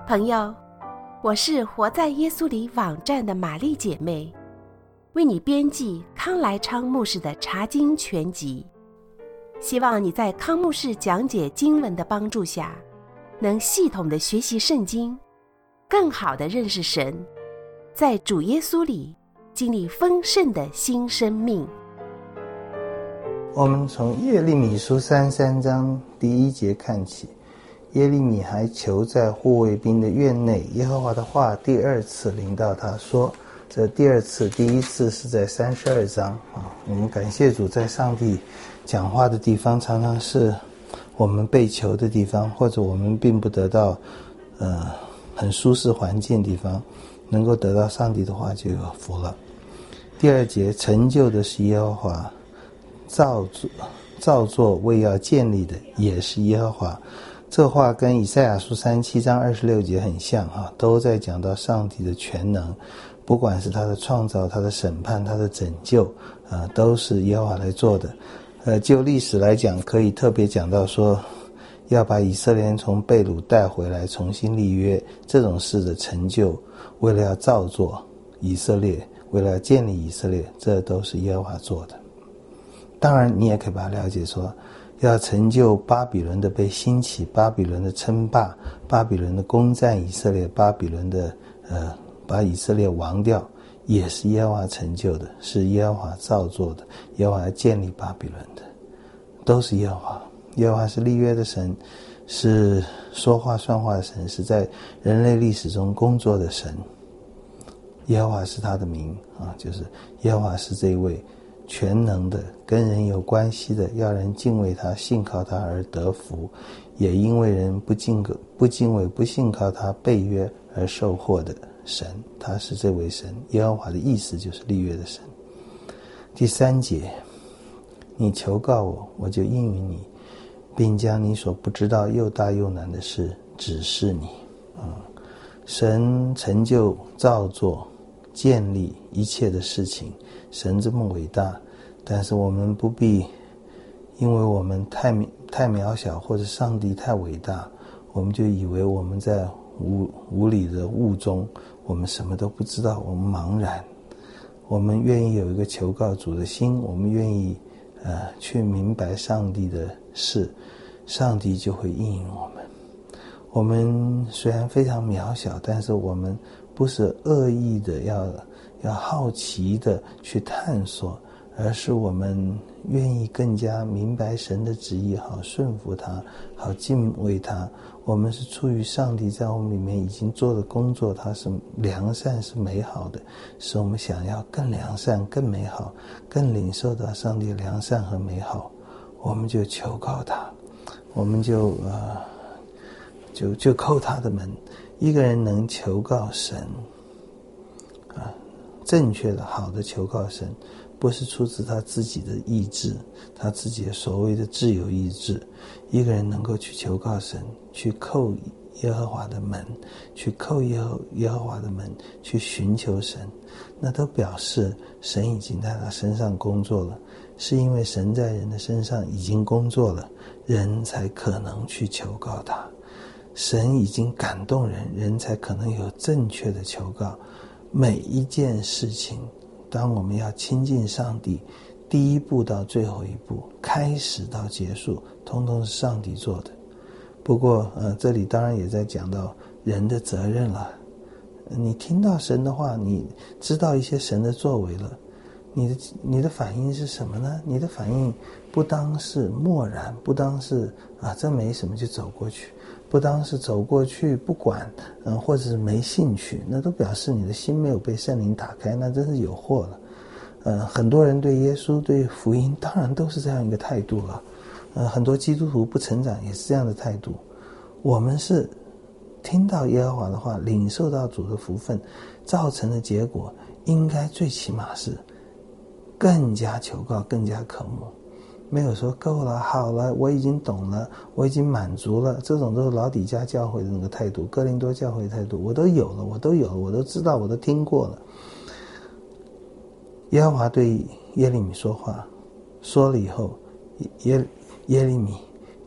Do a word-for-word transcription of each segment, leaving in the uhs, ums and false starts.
朋友，我是活在耶稣里网站的玛丽姐妹，为你编辑康来昌牧师的查经全集，希望你在康牧师讲解经文的帮助下，能系统的学习圣经，更好的认识神，在主耶稣里经历丰盛的新生命。 我们从耶利米书三十三章第一节看起，耶利米还囚在护卫兵的院内，耶和华的话第二次临到他说，这第二次第一次是在三十二章啊。我们感谢主，在上帝讲话的地方常常是我们被囚的地方，或者我们并不得到呃很舒适环境的地方，能够得到上帝的话就有福了。第二节，成就的是耶和华，造作造作为要建立的也是耶和华。这话跟以赛亚书三十七章二十六节很像啊，都在讲到上帝的全能，不管是他的创造、他的审判、他的拯救啊，都是耶和华来做的。呃，就历史来讲，可以特别讲到说，要把以色列人从被掳带回来，重新立约这种事的成就，为了要造作以色列，为了要建立以色列，这都是耶和华做的。当然，你也可以把它了解说，要成就巴比伦的被兴起，巴比伦的称霸，巴比伦的攻占以色列，巴比伦的呃把以色列亡掉，也是耶和华成就的，是耶和华造作的，耶和华建立巴比伦的，都是耶和华。耶和华是立约的神，是说话算话的神，是在人类历史中工作的神。耶和华是他的名啊，就是耶和华是这一位全能的，跟人有关系的，要人敬畏他，信靠他而得福，也因为人不敬不敬畏不信靠他背约而受祸的神，他是这位神。耶和华的意思就是立约的神。第三节，你求告我，我就应允你，并将你所不知道又大又难的事指示你。嗯，神成就造作建立一切的事情，神这么伟大，但是我们不必因为我们太太渺小，或者上帝太伟大，我们就以为我们在无无理的雾中，我们什么都不知道，我们茫然。我们愿意有一个求告主的心，我们愿意呃去明白上帝的事，上帝就会应允我们。我们虽然非常渺小，但是我们不是恶意的要要好奇的去探索，而是我们愿意更加明白神的旨意，好顺服他，好敬畏他。我们是出于上帝在我们里面已经做的工作，它是良善是美好的，使我们想要更良善更美好，更领受到上帝的良善和美好，我们就求告他，我们就呃就就叩他的门。一个人能求告神啊，正确的好的求告神，不是出自他自己的意志，他自己的所谓的自由意志。一个人能够去求告神，去叩耶和华的门，去叩耶和耶和华的门，去寻求神，那都表示神已经在他身上工作了。是因为神在人的身上已经工作了，人才可能去求告他。神已经感动人，人才可能有正确的求告。每一件事情，当我们要亲近上帝，第一步到最后一步，开始到结束，通通是上帝做的。不过呃，这里当然也在讲到人的责任了。你听到神的话，你知道一些神的作为了，你的你的反应是什么呢？你的反应不当是漠然，不当是啊这没什么就走过去，不当是走过去不管，嗯，或者是没兴趣，那都表示你的心没有被圣灵打开，那真是有祸了。呃，很多人对耶稣对福音当然都是这样一个态度了。呃，很多基督徒不成长也是这样的态度。我们是听到耶和华的话，领受到主的福分，造成的结果应该最起码是更加求告，更加渴慕。没有说够了，好了，我已经懂了，我已经满足了，这种都是老底嘉教会的那个态度，哥林多教会的态度，我都有了，我都有了，我都知道，我都听过了。耶和华对耶利米说话，说了以后，耶耶利米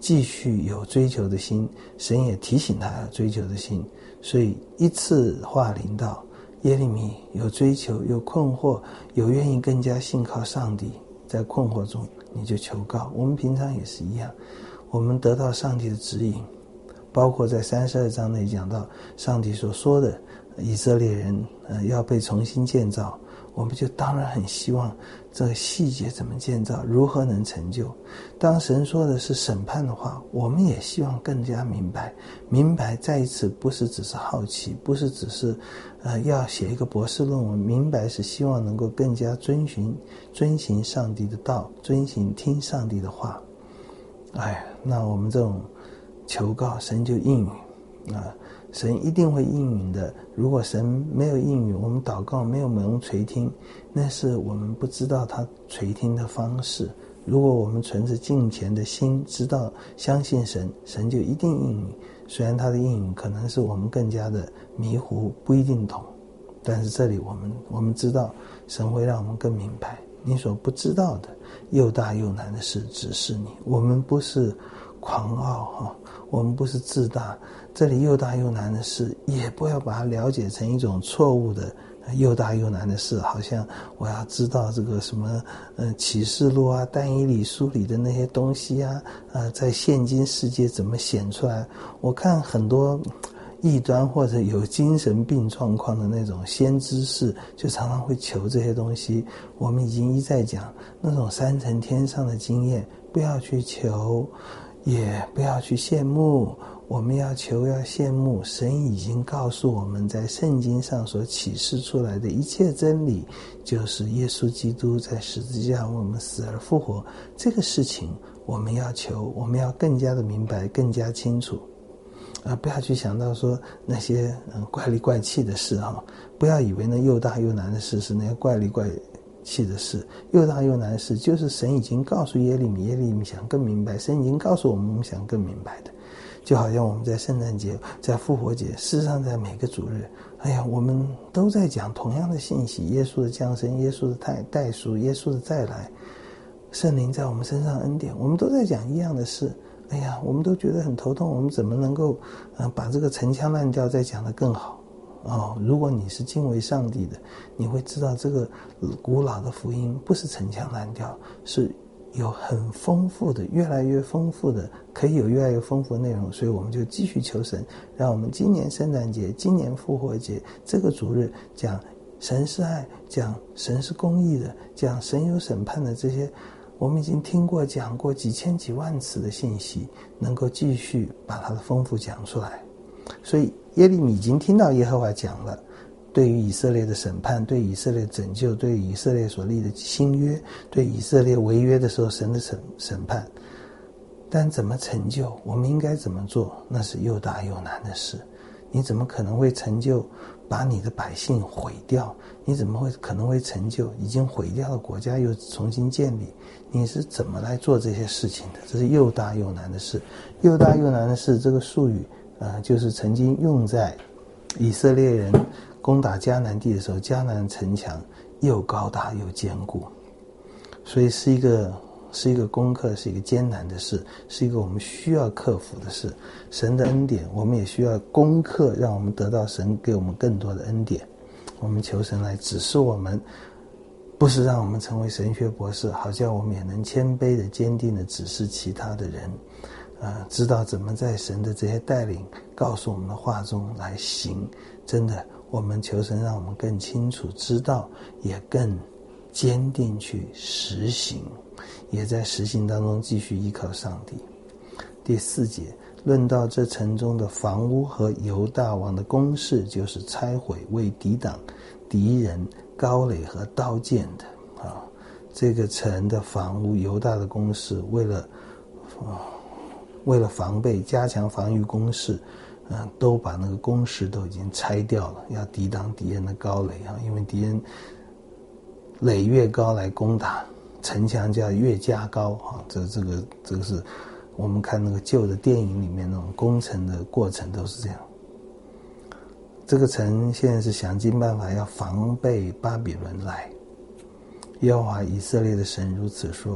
继续有追求的心，神也提醒他要追求的心。所以一次话临到，耶利米有追求，有困惑，有愿意更加信靠上帝，在困惑中你就求告。我们平常也是一样，我们得到上帝的指引，包括在三十二章内讲到上帝所说的以色列人、呃、要被重新建造，我们就当然很希望这个细节怎么建造，如何能成就。当神说的是审判的话，我们也希望更加明白，明白再一次不是只是好奇，不是只是呃要写一个博士论文，明白是希望能够更加遵循遵行上帝的道，遵行听上帝的话。哎，那我们这种求告神就应允啊，神一定会应允的。如果神没有应允，我们祷告没有蒙垂听，那是我们不知道他垂听的方式。如果我们存着敬虔的心，知道相信神，神就一定应允。虽然他的应允可能是我们更加的迷糊，不一定懂，但是这里我们我们知道神会让我们更明白，你所不知道的又大又难的事指示你。我们不是狂傲，我们不是自大，这里又大又难的事也不要把它了解成一种错误的又大又难的事，好像我要知道这个什么呃启示录啊、但以理书里的那些东西啊，呃在现今世界怎么显出来。我看很多异端或者有精神病状况的那种先知士，就常常会求这些东西。我们已经一再讲，那种三层天上的经验不要去求，也不要去羡慕。我们要求要羡慕，神已经告诉我们在圣经上所启示出来的一切真理，就是耶稣基督在十字架为我们死而复活。这个事情我们要求，我们要更加的明白，更加清楚。啊，不要去想到说那些嗯怪里怪气的事啊，不要以为那又大又难的事是那些怪里怪气的事。又大又难的事就是神已经告诉耶利米，耶利米想更明白，神已经告诉我们，我们想更明白的。就好像我们在圣诞节，在复活节，事实上在每个主日，哎呀，我们都在讲同样的信息：耶稣的降生，耶稣的代赎，耶稣的再来，圣灵在我们身上恩典，我们都在讲一样的事。哎呀，我们都觉得很头痛，我们怎么能够呃把这个陈腔滥调再讲得更好哦？如果你是敬畏上帝的，你会知道这个古老的福音不是陈腔滥调，是有很丰富的，越来越丰富的，可以有越来越丰富的内容。所以我们就继续求神，让我们今年圣诞节、今年复活节这个主日讲神是爱，讲神是公义的，讲神有审判的，这些我们已经听过讲过几千几万次的信息，能够继续把它的丰富讲出来。所以耶利米已经听到耶和华讲了对于以色列的审判，对以色列拯救，对以色列所立的新约，对以色列违约的时候神的审审判。但怎么成就，我们应该怎么做，那是又大又难的事。你怎么可能会成就把你的百姓毁掉？你怎么会可能会成就已经毁掉的国家又重新建立？你是怎么来做这些事情的？这是又大又难的事。又大又难的事这个术语呃，就是曾经用在以色列人攻打迦南地的时候，迦南城墙又高大又坚固，所以是一个是一个功课，是一个艰难的事，是一个我们需要克服的事。神的恩典我们也需要攻克，让我们得到神给我们更多的恩典。我们求神来指示我们，不是让我们成为神学博士，好叫我们也能谦卑的坚定的指示其他的人呃，知道怎么在神的这些带领告诉我们的话中来行。真的，我们求神让我们更清楚知道，也更坚定去实行，也在实行当中继续依靠上帝。第四节论到这城中的房屋和犹大王的宫室，就是拆毁为抵挡敌人高垒和刀剑的啊。这个城的房屋，犹大的宫室，为了啊为了防备，加强防御工事，嗯，都把那个工事都已经拆掉了，要抵挡敌人的高垒啊！因为敌人垒越高来攻打，城墙就要越加高啊！这这个这个是我们看那个旧的电影里面那种工程的过程都是这样。这个城现在是想尽办法要防备巴比伦来。耶和华以色列的神如此说：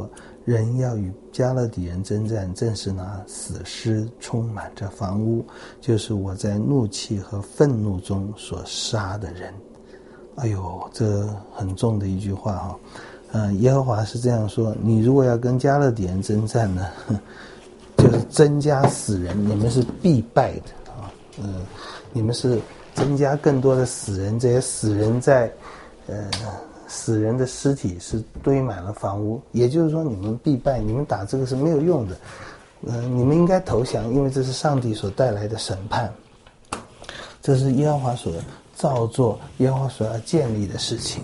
人要与迦勒底人征战，正是拿死尸充满着房屋，就是我在怒气和愤怒中所杀的人。哎呦，这很重的一句话哈、哦。呃，耶和华是这样说：你如果要跟迦勒底人征战呢，就是增加死人，你们是必败的啊。呃，你们是增加更多的死人，这些死人在呃。死人的尸体是堆满了房屋，也就是说你们必败，你们打这个是没有用的。呃，你们应该投降，因为这是上帝所带来的审判，这是耶和华所造作，耶和华所要建立的事情。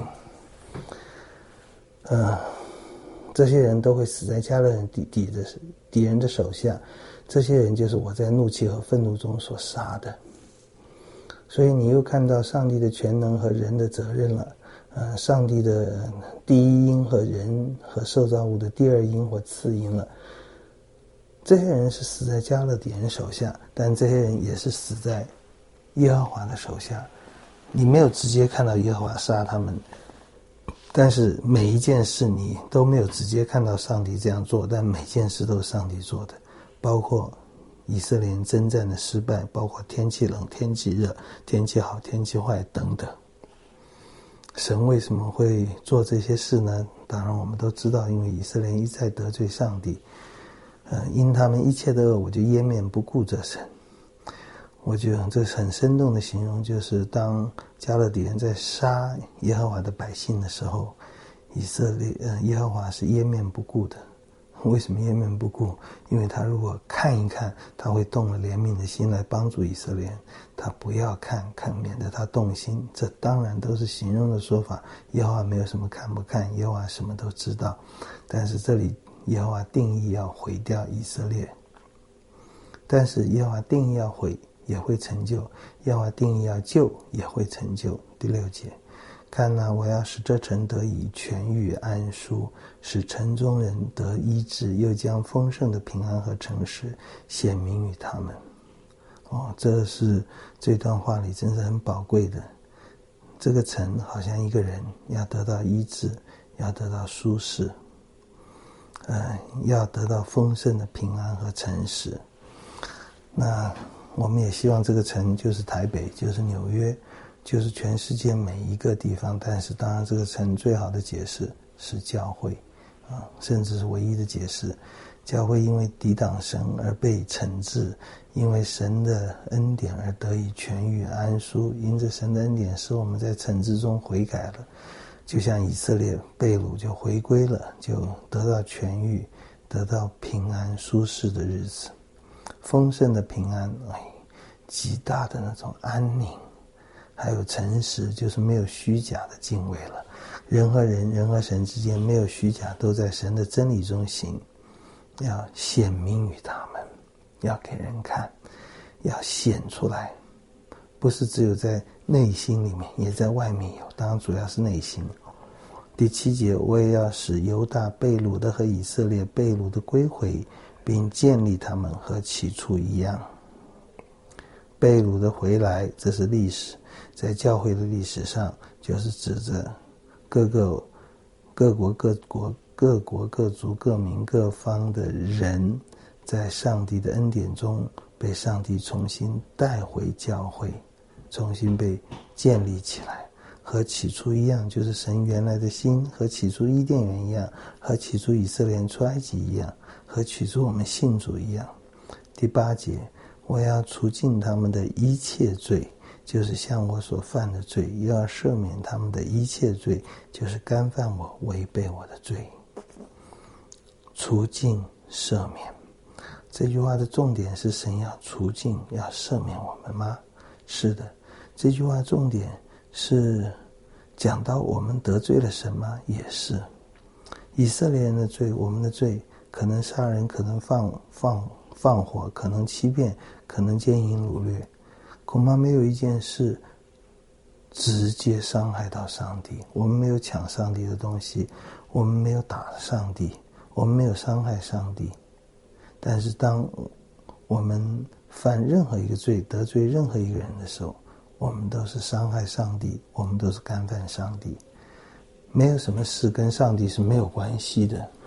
呃，这些人都会死在迦勒人敌敌的敌人的手下，这些人就是我在怒气和愤怒中所杀的。所以你又看到上帝的全能和人的责任了。呃，上帝的第一因和人和受造物的第二因或次因了。这些人是死在迦勒底人手下，但这些人也是死在耶和华的手下。你没有直接看到耶和华杀他们，但是每一件事你都没有直接看到上帝这样做，但每件事都是上帝做的，包括以色列人征战的失败，包括天气冷、天气热、天气好、天气坏等等。神为什么会做这些事呢？当然我们都知道，因为以色列人一再得罪上帝，呃，因他们一切的恶，我就掩面不顾着神。我觉得这是很生动的形容，就是当迦勒底人在杀耶和华的百姓的时候，以色列呃耶和华是掩面不顾的。为什么掩面不顾？因为他如果看一看，他会动了怜悯的心来帮助以色列人，他不要看看，免得他动心。这当然都是形容的说法，耶和华没有什么看不看，耶和华什么都知道。但是这里耶和华定义要毁掉以色列，但是耶和华定义要毁也会成就，耶和华定义要救也会成就。第六节，看哪，我要使这城得以痊愈安舒，使城中人得医治，又将丰盛的平安和诚实显明于他们。哦，这是这段话里真是很宝贵的。这个城好像一个人要得到医治，要得到舒适，呃，要得到丰盛的平安和诚实。那我们也希望这个城就是台北，就是纽约，就是全世界每一个地方。但是当然这个城最好的解释是教会啊，甚至是唯一的解释。教会因为抵挡神而被惩治，因为神的恩典而得以痊愈安舒，因着神的恩典使我们在惩治中悔改了，就像以色列被掳就回归了，就得到痊愈，得到平安舒适的日子，丰盛的平安，哎，极大的那种安宁，还有诚实，就是没有虚假的敬畏了。人和人，人和神之间没有虚假，都在神的真理中行，要显明于他们，要给人看，要显出来，不是只有在内心里面，也在外面有，当然主要是内心。第七节，我也要使犹大被掳的和以色列被掳的归回，并建立他们和起初一样。被掳的回来，这是历史，在教会的历史上，就是指着各个各国各国各国各族各民各方的人，在上帝的恩典中被上帝重新带回教会，重新被建立起来，和起初一样，就是神原来的心，和起初伊甸园一样，和起初以色列人出埃及一样，和起初我们信主一样。第八节，我要除尽他们的一切罪，就是像我所犯的罪，又要赦免他们的一切罪，就是干犯我违背我的罪。除尽赦免，这句话的重点是神要除尽，要赦免我们吗？是的。这句话重点是讲到我们得罪了神吗？也是。以色列人的罪，我们的罪，可能杀人，可能放放放火，可能欺骗，可能奸淫掳掠，恐怕没有一件事直接伤害到上帝。我们没有抢上帝的东西，我们没有打上帝，我们没有伤害上帝。但是当我们犯任何一个罪，得罪任何一个人的时候，我们都是伤害上帝，我们都是干犯上帝。没有什么事跟上帝是没有关系的，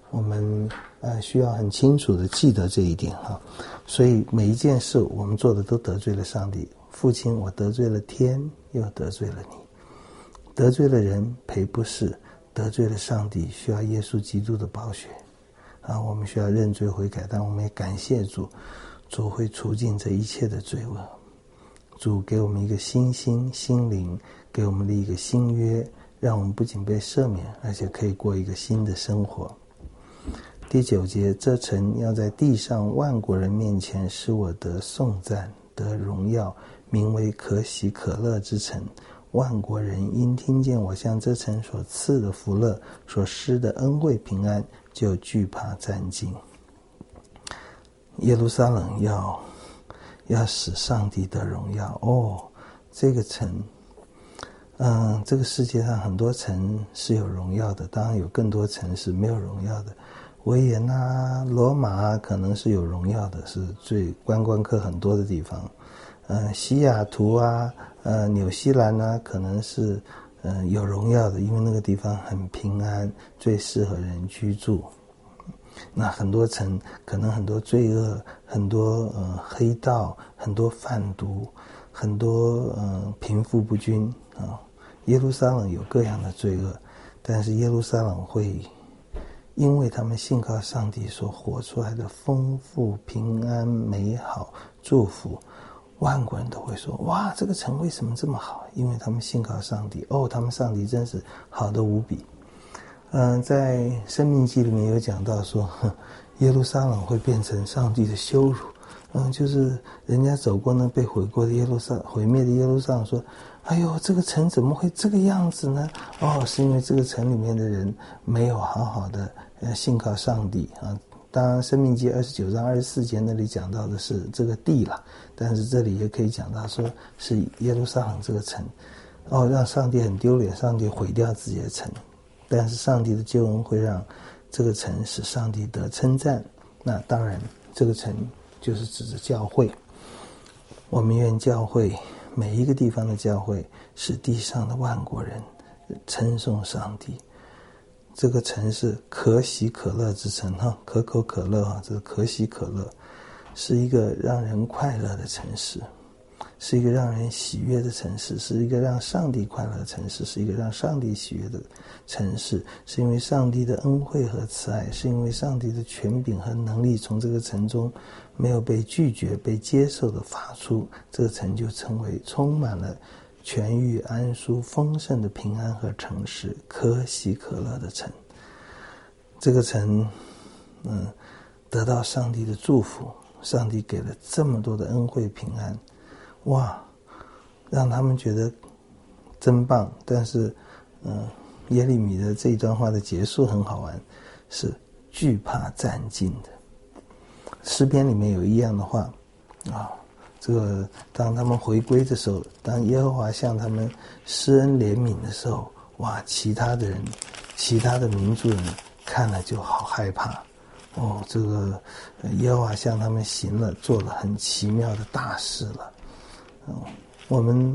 我们呃需要很清楚的记得这一点哈。所以每一件事我们做的都得罪了上帝。父亲，我得罪了天，又得罪了你，得罪了人赔不是，得罪了上帝，需要耶稣基督的宝血啊！我们需要认罪悔改，但我们也感谢主，主会除尽这一切的罪恶。主给我们一个新心心灵，给我们的一个新约，让我们不仅被赦免，而且可以过一个新的生活。第九节，这城要在地上万国人面前使我得颂赞，得荣耀，名为可喜可乐之城。万国人因听见我向这城所赐的福乐，所施的恩惠平安，就惧怕战兢。耶路撒冷要要使上帝得荣耀哦，这个城，嗯，这个世界上很多城是有荣耀的，当然有更多城是没有荣耀的。维也纳、罗马可能是有荣耀的，是最观光客很多的地方。呃，西雅图啊，呃，纽西兰啊，可能是呃有荣耀的，因为那个地方很平安，最适合人居住。那很多城可能很多罪恶，很多呃黑道，很多贩毒，很多呃贫富不均啊。耶路撒冷有各样的罪恶，但是耶路撒冷会因为他们信靠上帝所活出来的丰富、平安、美好、祝福，万国人都会说：哇，这个城为什么这么好？因为他们信靠上帝。哦，他们上帝真是好得无比。嗯、呃，在生命记里面有讲到说，耶路撒冷会变成上帝的羞辱。嗯，就是人家走过那被毁过的耶路撒毁灭的耶路撒冷，说：哎呦，这个城怎么会这个样子呢？哦，是因为这个城里面的人没有好好的呃信靠上帝啊。当然，《生命记》二十九章二十四节那里讲到的是这个地了，但是这里也可以讲到说是耶路撒冷这个城，哦，让上帝很丢脸，上帝毁掉自己的城。但是上帝的救恩会让这个城使上帝得称赞。那当然，这个城就是指着教会。我们愿教会每一个地方的教会，使地上的万国人称颂上帝。这个城是可喜可乐之城哈，可口可乐哈，这个可喜可乐是一个让人快乐的城市，是一个让人喜悦的城市，是一个让上帝快乐的城市，是一个让上帝喜悦的城市。是因为上帝的恩惠和慈爱，是因为上帝的权柄和能力从这个城中没有被拒绝、被接受的发出，这个城就成为充满了痊愈、安舒、丰盛的平安和诚实，可喜可乐的城。这个城，嗯，得到上帝的祝福，上帝给了这么多的恩惠平安，哇，让他们觉得真棒。但是，嗯，耶利米的这一段话的结束很好玩，是惧怕战兢的。诗篇里面有一样的话啊。这个当他们回归的时候，当耶和华向他们施恩怜悯的时候，哇，其他的人其他的民族人看了就好害怕。哦，这个耶和华向他们行了做了很奇妙的大事了。哦，我们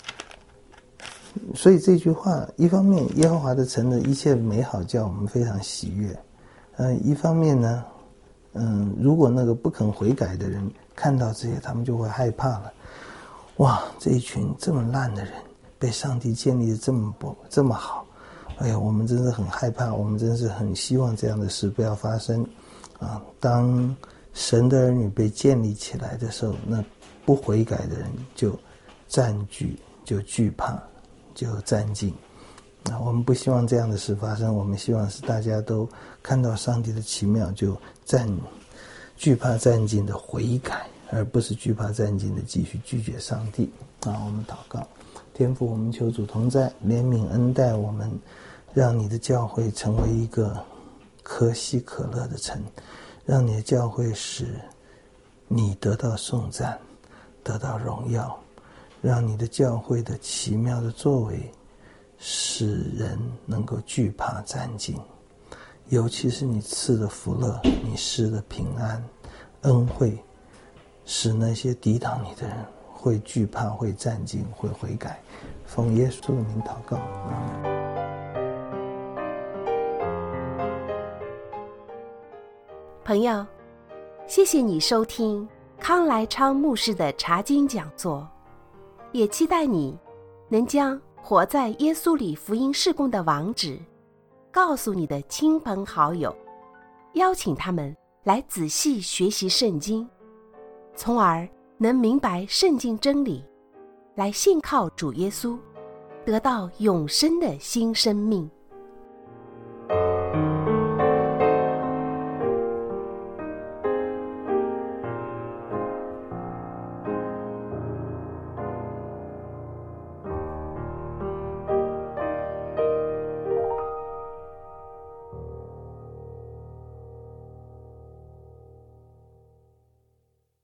所以这句话一方面耶和华的城的一切美好叫我们非常喜悦，嗯，一方面呢，嗯，如果那个不肯悔改的人看到这些，他们就会害怕了。哇，这一群这么烂的人被上帝建立的这么不这么好，哎呀，我们真是很害怕，我们真是很希望这样的事不要发生啊！当神的儿女被建立起来的时候，那不悔改的人就占据，就惧怕，就战兢。啊，我们不希望这样的事发生，我们希望是大家都看到上帝的奇妙，就战惧怕战兢的悔改，而不是惧怕战兢的继续拒绝上帝。啊，我们祷告，天父，我们求主同在，怜悯恩待我们，让你的教会成为一个可喜可乐的城，让你的教会使你得到颂赞，得到荣耀，让你的教会的奇妙的作为使人能够惧怕战兢，尤其是你赐的福乐，你施的平安恩惠，使那些抵挡你的人会惧怕，会战兢，会悔改。奉耶稣的名祷告，阿们。 朋友，谢谢你收听康来昌牧师的查经讲座，也期待你能将活在耶稣里福音事工的网址告诉你的亲朋好友，邀请他们来仔细学习圣经，从而能明白圣经真理，来信靠主耶稣，得到永生的新生命。